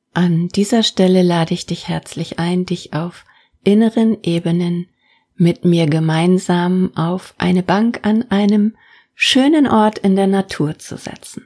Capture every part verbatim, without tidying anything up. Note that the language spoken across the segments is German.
An dieser Stelle lade ich dich herzlich ein, dich auf inneren Ebenen mit mir gemeinsam auf eine Bank an einem schönen Ort in der Natur zu setzen.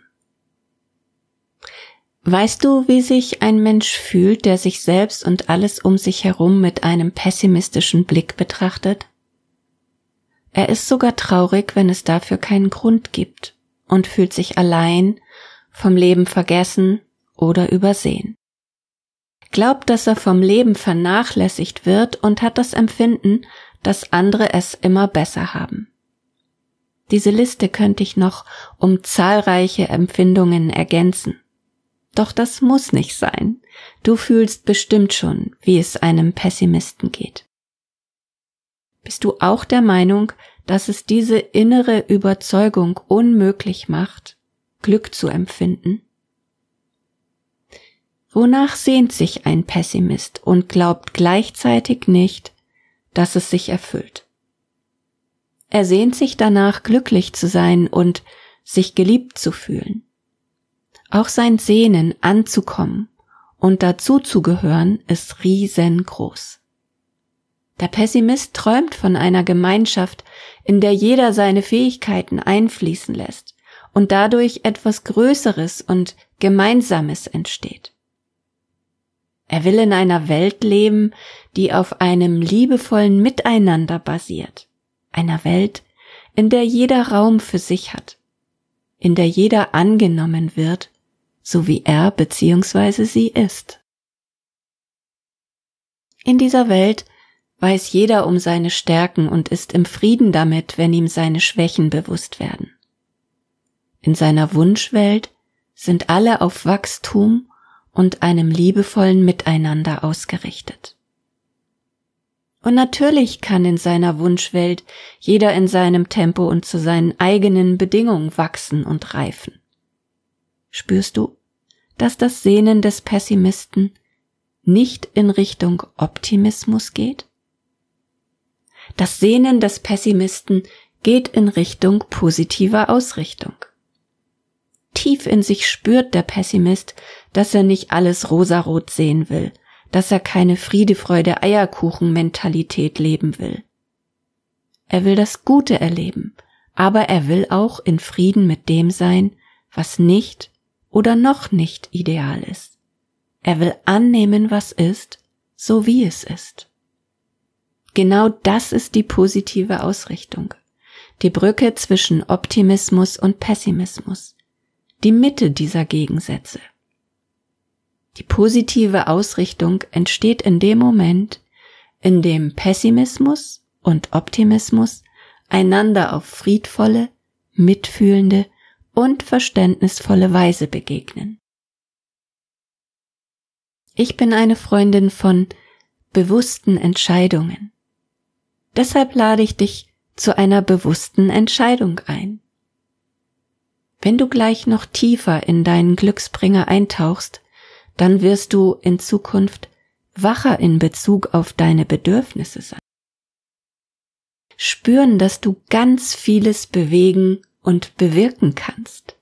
Weißt du, wie sich ein Mensch fühlt, der sich selbst und alles um sich herum mit einem pessimistischen Blick betrachtet? Er ist sogar traurig, wenn es dafür keinen Grund gibt, und fühlt sich allein, vom Leben vergessen oder übersehen. Glaubt, dass er vom Leben vernachlässigt wird und hat das Empfinden, dass andere es immer besser haben. Diese Liste könnte ich noch um zahlreiche Empfindungen ergänzen. Doch das muss nicht sein. Du fühlst bestimmt schon, wie es einem Pessimisten geht. Bist du auch der Meinung, dass es diese innere Überzeugung unmöglich macht, Glück zu empfinden? Wonach sehnt sich ein Pessimist und glaubt gleichzeitig nicht, dass es sich erfüllt? Er sehnt sich danach, glücklich zu sein und sich geliebt zu fühlen. Auch sein Sehnen, anzukommen und dazuzugehören, ist riesengroß. Der Pessimist träumt von einer Gemeinschaft, in der jeder seine Fähigkeiten einfließen lässt und dadurch etwas Größeres und Gemeinsames entsteht. Er will in einer Welt leben, die auf einem liebevollen Miteinander basiert, einer Welt, in der jeder Raum für sich hat, in der jeder angenommen wird, so wie er bzw. sie ist. In dieser Welt weiß jeder um seine Stärken und ist im Frieden damit, wenn ihm seine Schwächen bewusst werden. In seiner Wunschwelt sind alle auf Wachstum und einem liebevollen Miteinander ausgerichtet. Und natürlich kann in seiner Wunschwelt jeder in seinem Tempo und zu seinen eigenen Bedingungen wachsen und reifen. Spürst du, dass das Sehnen des Pessimisten nicht in Richtung Optimismus geht? Das Sehnen des Pessimisten geht in Richtung positiver Ausrichtung. Tief in sich spürt der Pessimist, dass er nicht alles rosarot sehen will, dass er keine Friede, Freude, Eierkuchen-Mentalität leben will. Er will das Gute erleben, aber er will auch in Frieden mit dem sein, was nicht oder noch nicht ideal ist. Er will annehmen, was ist, so wie es ist. Genau das ist die positive Ausrichtung, die Brücke zwischen Optimismus und Pessimismus, die Mitte dieser Gegensätze. Die positive Ausrichtung entsteht in dem Moment, in dem Pessimismus und Optimismus einander auf friedvolle, mitfühlende und verständnisvolle Weise begegnen. Ich bin eine Freundin von bewussten Entscheidungen. Deshalb lade ich dich zu einer bewussten Entscheidung ein. Wenn du gleich noch tiefer in deinen Glücksbringer eintauchst, dann wirst du in Zukunft wacher in Bezug auf deine Bedürfnisse sein. Spüren, dass du ganz vieles bewegen und bewirken kannst.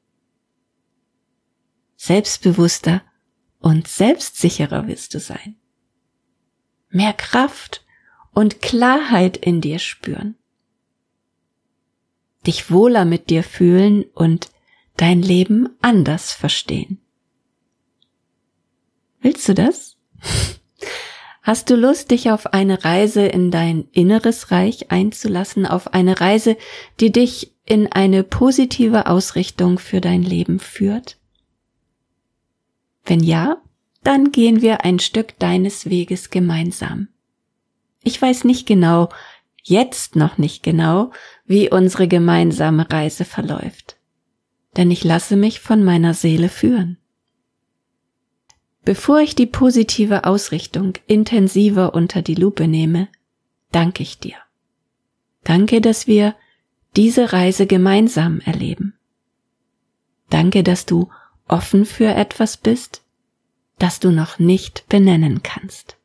Selbstbewusster und selbstsicherer wirst du sein. Mehr Kraft und Klarheit in dir spüren. Dich wohler mit dir fühlen und dein Leben anders verstehen. Willst du das? Hast du Lust, dich auf eine Reise in dein inneres Reich einzulassen, auf eine Reise, die dich in eine positive Ausrichtung für dein Leben führt? Wenn ja, dann gehen wir ein Stück deines Weges gemeinsam. Ich weiß nicht genau, jetzt noch nicht genau, wie unsere gemeinsame Reise verläuft, denn ich lasse mich von meiner Seele führen. Bevor ich die positive Ausrichtung intensiver unter die Lupe nehme, danke ich dir. Danke, dass wir diese Reise gemeinsam erleben. Danke, dass du offen für etwas bist, das du noch nicht benennen kannst.